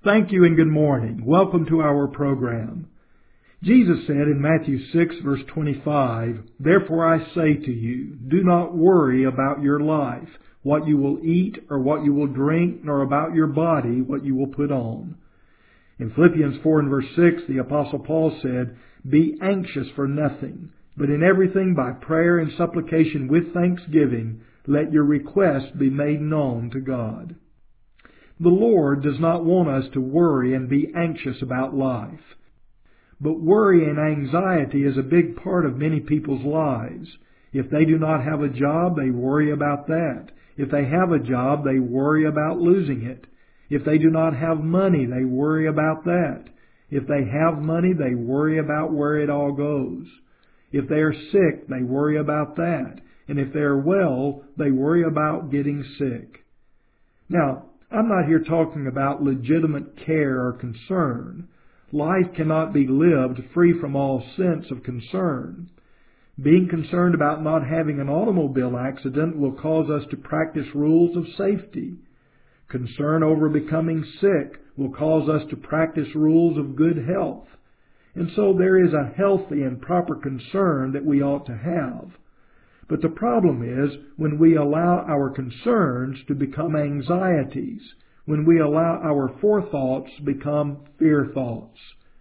Thank you and good morning. Welcome to our program. Jesus said in Matthew 6, verse 25, "Therefore I say to you, do not worry about your life, what you will eat or what you will drink, nor about your body, what you will put on." In Philippians 4 and verse 6, the Apostle Paul said, "Be anxious for nothing, but in everything by prayer and supplication with thanksgiving, let your requests be made known to God." The Lord does not want us to worry and be anxious about life. But worry and anxiety is a big part of many people's lives. If they do not have a job, they worry about that. If they have a job, they worry about losing it. If they do not have money, they worry about that. If they have money, they worry about where it all goes. If they are sick, they worry about that. And if they are well, they worry about getting sick. Now, I'm not here talking about legitimate care or concern. Life cannot be lived free from all sense of concern. Being concerned about not having an automobile accident will cause us to practice rules of safety. Concern over becoming sick will cause us to practice rules of good health. And so there is a healthy and proper concern that we ought to have. But the problem is when we allow our concerns to become anxieties, when we allow our forethoughts to become fear thoughts.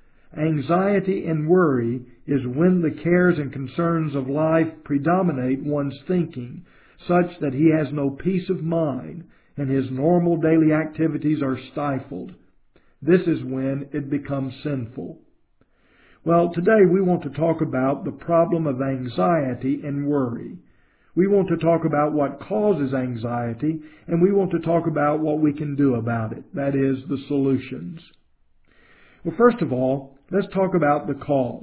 Anxiety and worry is when the cares and concerns of life predominate one's thinking, such that he has no peace of mind and his normal daily activities are stifled. This is when it becomes sinful. Well, today we want to talk about the problem of anxiety and worry. We want to talk about what causes anxiety, and we want to talk about what we can do about it. That is, the solutions. Well, first of all, let's talk about the cause.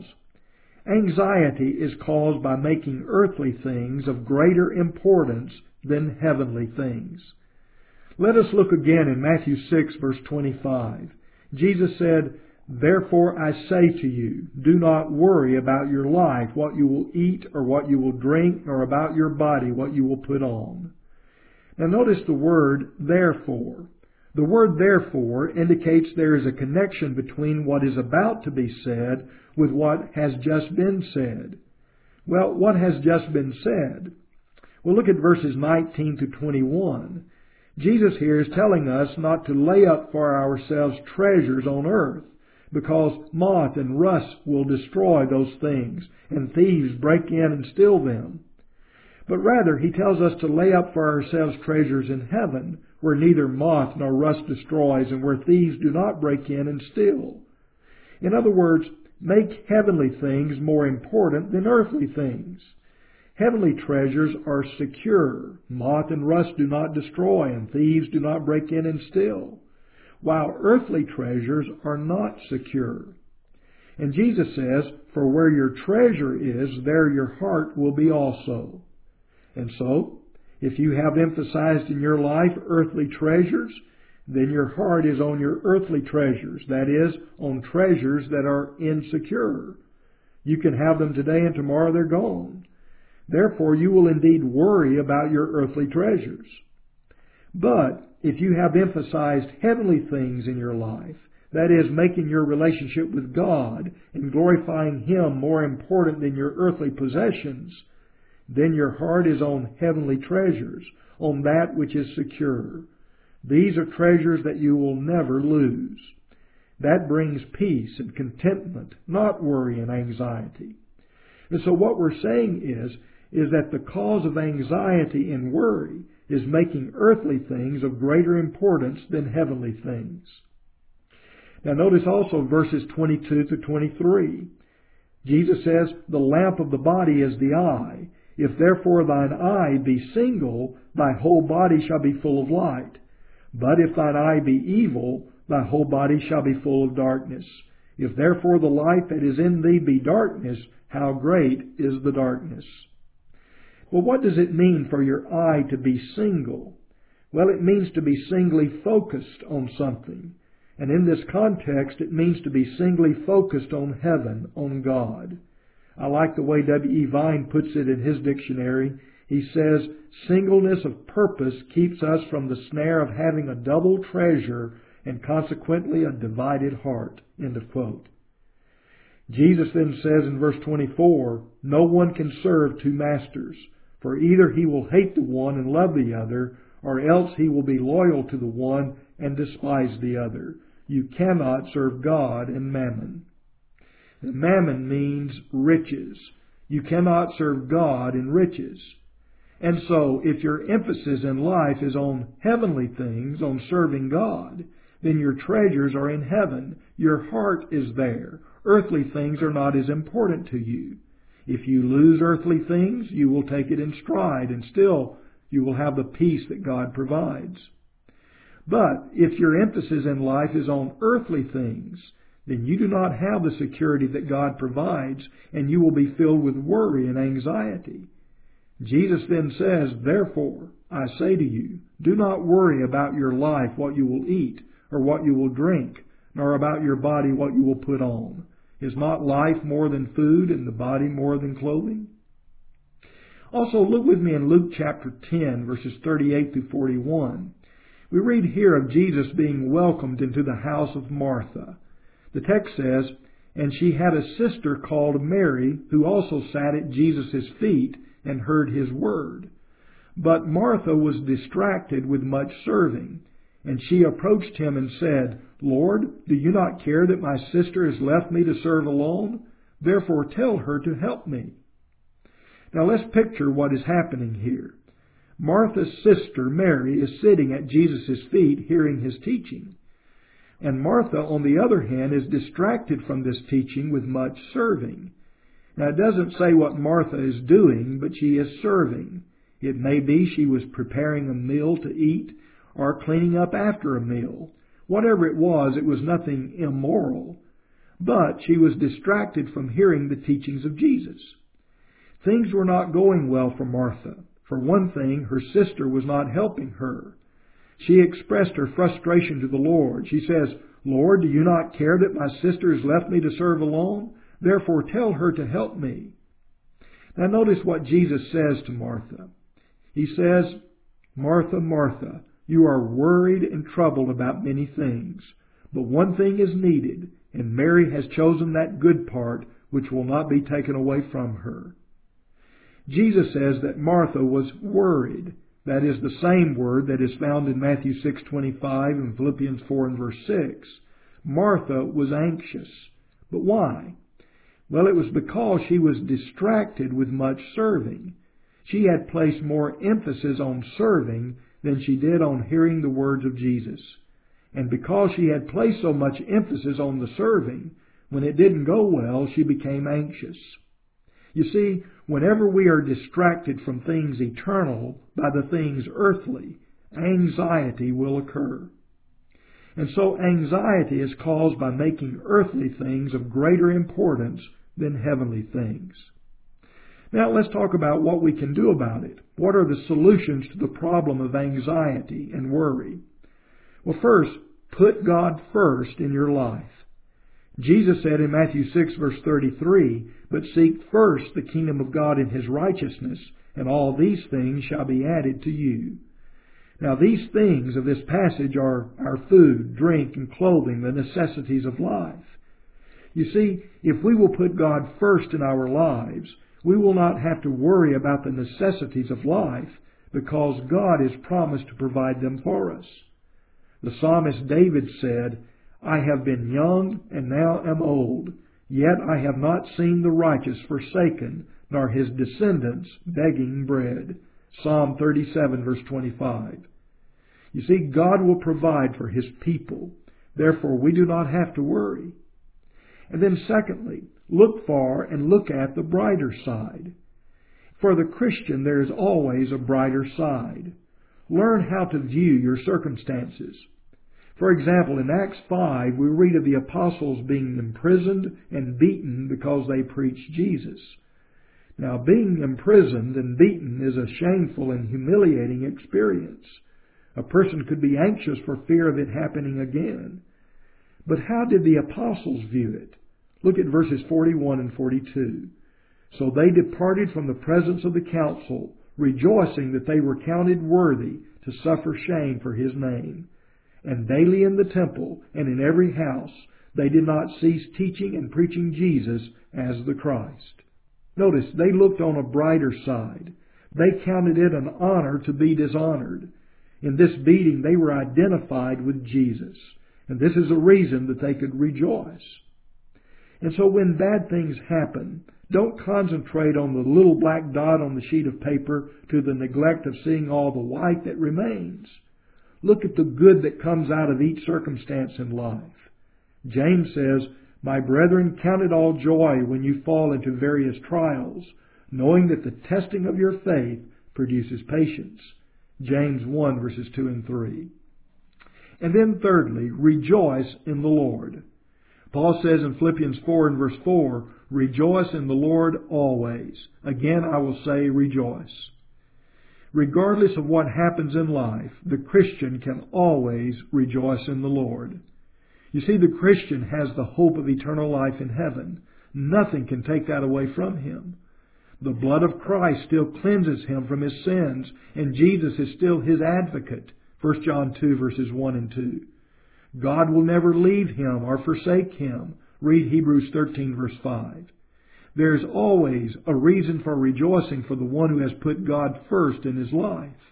Anxiety is caused by making earthly things of greater importance than heavenly things. Let us look again in Matthew 6, verse 25. Jesus said, "Therefore I say to you, do not worry about your life, what you will eat or what you will drink, nor about your body, what you will put on." Now notice the word therefore. The word therefore indicates there is a connection between what is about to be said with what has just been said. Well, what has just been said? Well, look at verses 19 to 21. Jesus here is telling us not to lay up for ourselves treasures on earth, because moth and rust will destroy those things, and thieves break in and steal them. But rather, he tells us to lay up for ourselves treasures in heaven, where neither moth nor rust destroys, and where thieves do not break in and steal. In other words, make heavenly things more important than earthly things. Heavenly treasures are secure. Moth and rust do not destroy, and thieves do not break in and steal, while earthly treasures are not secure. And Jesus says, "For where your treasure is, there your heart will be also." And so, if you have emphasized in your life earthly treasures, then your heart is on your earthly treasures, that is, on treasures that are insecure. You can have them today and tomorrow they're gone. Therefore, you will indeed worry about your earthly treasures. But if you have emphasized heavenly things in your life, that is, making your relationship with God and glorifying Him more important than your earthly possessions, then your heart is on heavenly treasures, on that which is secure. These are treasures that you will never lose. That brings peace and contentment, not worry and anxiety. And so what we're saying is that the cause of anxiety and worry is making earthly things of greater importance than heavenly things. Now notice also verses 22 to 23. Jesus says, "The lamp of the body is the eye. If therefore thine eye be single, thy whole body shall be full of light. But if thine eye be evil, thy whole body shall be full of darkness. If therefore the light that is in thee be darkness, how great is the darkness?" Well, what does it mean for your eye to be single? Well, it means to be singly focused on something. And in this context, it means to be singly focused on heaven, on God. I like the way W.E. Vine puts it in his dictionary. He says, "Singleness of purpose keeps us from the snare of having a double treasure and consequently a divided heart." End of quote. Jesus then says in verse 24, "No one can serve two masters, for either he will hate the one and love the other, or else he will be loyal to the one and despise the other. You cannot serve God and mammon." And mammon means riches. You cannot serve God and riches. And so, if your emphasis in life is on heavenly things, on serving God, then your treasures are in heaven. Your heart is there. Earthly things are not as important to you. If you lose earthly things, you will take it in stride, and still you will have the peace that God provides. But if your emphasis in life is on earthly things, then you do not have the security that God provides, and you will be filled with worry and anxiety. Jesus then says, "Therefore, I say to you, do not worry about your life, what you will eat, or what you will drink, nor about your body, what you will put on. Is not life more than food, and the body more than clothing?" Also, look with me in Luke chapter 10, verses 38 through 41. We read here of Jesus being welcomed into the house of Martha. The text says, "And she had a sister called Mary, who also sat at Jesus' feet and heard his word. But Martha was distracted with much serving. And she approached him and said, 'Lord, do you not care that my sister has left me to serve alone? Therefore tell her to help me.'" Now let's picture what is happening here. Martha's sister, Mary, is sitting at Jesus' feet hearing his teaching. And Martha, on the other hand, is distracted from this teaching with much serving. Now it doesn't say what Martha is doing, but she is serving. It may be she was preparing a meal to eat or cleaning up after a meal. Whatever it was nothing immoral. But she was distracted from hearing the teachings of Jesus. Things were not going well for Martha. For one thing, her sister was not helping her. She expressed her frustration to the Lord. She says, "Lord, do you not care that my sister has left me to serve alone? Therefore tell her to help me." Now notice what Jesus says to Martha. He says, "Martha, Martha, you are worried and troubled about many things. But one thing is needed, and Mary has chosen that good part which will not be taken away from her." Jesus says that Martha was worried. That is the same word that is found in Matthew 6:25 and Philippians 4 and verse 6. Martha was anxious. But why? Well, it was because she was distracted with much serving. She had placed more emphasis on serving than she did on hearing the words of Jesus. And because she had placed so much emphasis on the serving, when it didn't go well, she became anxious. You see, whenever we are distracted from things eternal by the things earthly, anxiety will occur. And so anxiety is caused by making earthly things of greater importance than heavenly things. Now let's talk about what we can do about it. What are the solutions to the problem of anxiety and worry? Well, first, put God first in your life. Jesus said in Matthew 6 verse 33, "But seek first the kingdom of God and His righteousness, and all these things shall be added to you." Now these things of this passage are our food, drink, and clothing, the necessities of life. You see, if we will put God first in our lives, we will not have to worry about the necessities of life because God has promised to provide them for us. The psalmist David said, "I have been young and now am old, yet I have not seen the righteous forsaken, nor his descendants begging bread." Psalm 37 verse 25. You see, God will provide for His people. Therefore, we do not have to worry. And then secondly, look for and look at the brighter side. For the Christian, there is always a brighter side. Learn how to view your circumstances. For example, in Acts 5, we read of the apostles being imprisoned and beaten because they preached Jesus. Now, being imprisoned and beaten is a shameful and humiliating experience. A person could be anxious for fear of it happening again. But how did the apostles view it? Look at verses 41 and 42. "So they departed from the presence of the council, rejoicing that they were counted worthy to suffer shame for His name. and daily in the temple and in every house they did not cease teaching and preaching Jesus as the Christ. Notice, they looked on a brighter side. They counted it an honor to be dishonored. In this beating, they were identified with Jesus. And this is a reason that they could rejoice. And so when bad things happen, don't concentrate on the little black dot on the sheet of paper to the neglect of seeing all the white that remains. Look at the good that comes out of each circumstance in life. James says, "My brethren, count it all joy when you fall into various trials, knowing that the testing of your faith produces patience." James 1, verses 2 and 3. And then thirdly, rejoice in the Lord. Paul says in Philippians 4 and verse 4, "Rejoice in the Lord always." Again, I will say rejoice. Regardless of what happens in life, the Christian can always rejoice in the Lord. You see, the Christian has the hope of eternal life in heaven. Nothing can take that away from him. The blood of Christ still cleanses him from his sins, and Jesus is still his advocate. 1 John 2, verses 1 and 2. God will never leave him or forsake him. Read Hebrews 13, verse 5. There's always a reason for rejoicing for the one who has put God first in his life.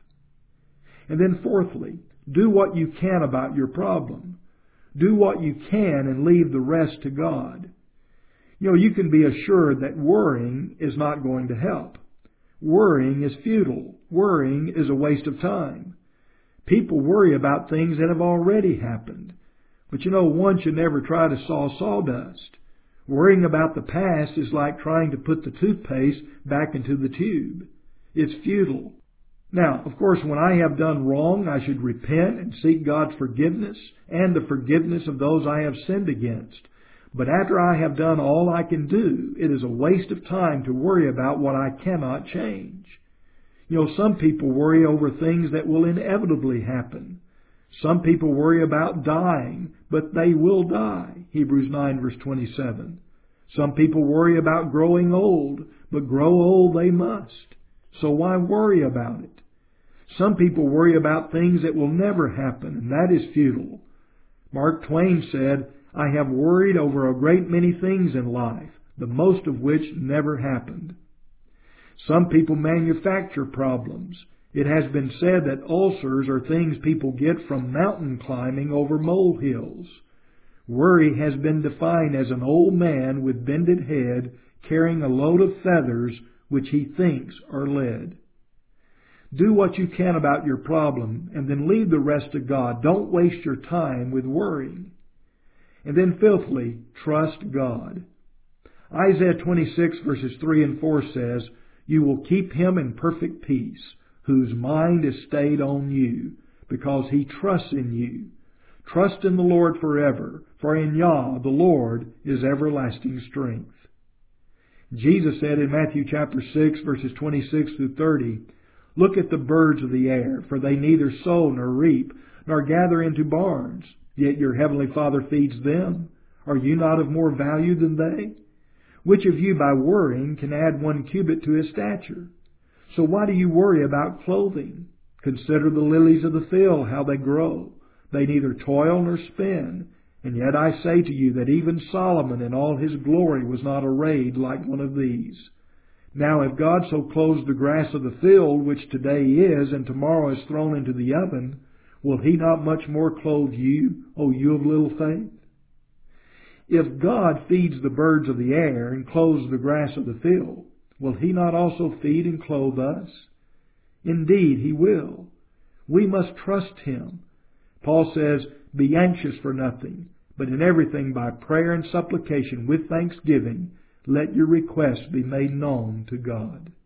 And then fourthly, do what you can about your problem. Do what you can and leave the rest to God. You can be assured that worrying is not going to help. Worrying is futile. Worrying is a waste of time. People worry about things that have already happened. But one should never try to saw sawdust. Worrying about the past is like trying to put the toothpaste back into the tube. It's futile. Now, of course, when I have done wrong, I should repent and seek God's forgiveness and the forgiveness of those I have sinned against. But after I have done all I can do, it is a waste of time to worry about what I cannot change. Some people worry over things that will inevitably happen. Some people worry about dying, but they will die. Hebrews 9, verse 27. Some people worry about growing old, but grow old they must. So why worry about it? Some people worry about things that will never happen, and that is futile. Mark Twain said, "I have worried over a great many things in life, the most of which never happened." Some people manufacture problems. It has been said that ulcers are things people get from mountain climbing over molehills. Worry has been defined as an old man with bended head carrying a load of feathers which he thinks are lead. Do what you can about your problem and then leave the rest to God. Don't waste your time with worrying. And then fifthly, trust God. Isaiah 26 verses 3 and 4 says, "You will keep him in perfect peace, whose mind is stayed on you, because he trusts in you. Trust in the Lord forever, for in Yah, the Lord, is everlasting strength." Jesus said in Matthew chapter 6, verses 26 through 30, "Look at the birds of the air, for they neither sow nor reap, nor gather into barns, yet your heavenly Father feeds them. Are you not of more value than they? Which of you by worrying can add 1 cubit to his stature? So why do you worry about clothing? Consider the lilies of the field, how they grow. They neither toil nor spin. And yet I say to you that even Solomon in all his glory was not arrayed like one of these. Now if God so clothes the grass of the field, which today is and tomorrow is thrown into the oven, will he not much more clothe you, O you of little faith? If God feeds the birds of the air and clothes the grass of the field, will he not also feed and clothe us? Indeed, he will. We must trust him. Paul says, "Be anxious for nothing, but in everything by prayer and supplication with thanksgiving, let your requests be made known to God."